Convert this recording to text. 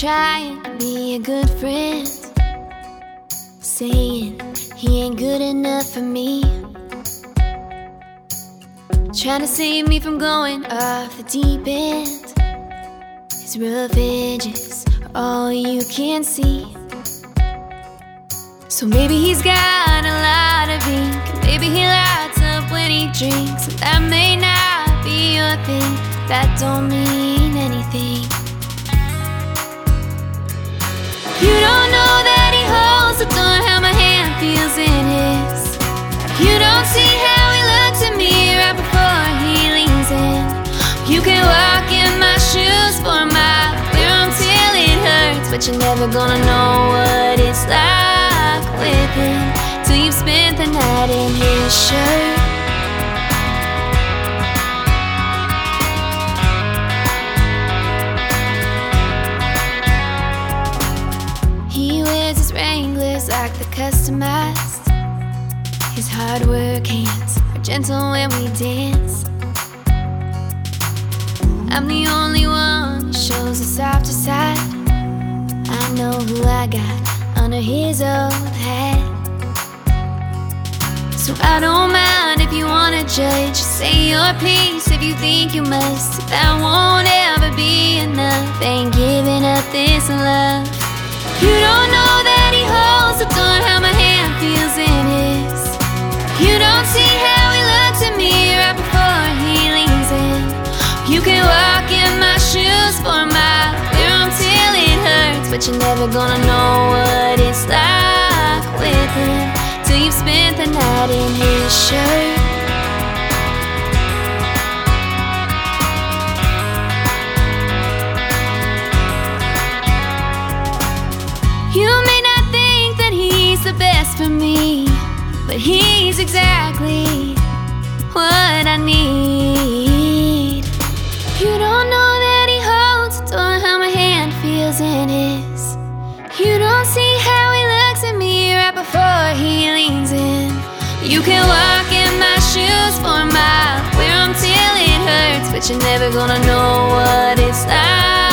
trying to be a good friend, saying he ain't good enough for me, trying to save me from going off the deep end. His rough edges are all you can see. So maybe he's got a lot of ink, maybe he lights up when he drinks, and that may not be your thing. That don't mean anything. You don't know that he holds the door, how my hand feels in his. You don't see how he looks at me right before he leans in. You can walk in my shoes for a mile, clear until it hurts, but you're never gonna know what it's like with him till you've spent the night in his shirt. He wears his Wranglers like they're customized. His hard work hands are gentle when we dance. I'm the only one who shows the softer side. I know who I got under his old hat. So I don't mind if you wanna judge. Say your piece if you think you must. If that won't ever be enough, ain't giving up this love. You don't know that he holds the door, how my hand feels in his. You don't see how he looks at me right before he leans in. You can walk in my shoes for a mile, clear until it hurts, but you're never gonna know what it's like with him till you've spent the night in his shirt. You may not think that he's the best for me, but he's exactly what I need. You don't know that he holds the door, how my hand feels in his. You don't see how he looks at me right before he leans in. You can walk in my shoes for a mile, wear 'em till it hurts, but you're never gonna know what it's like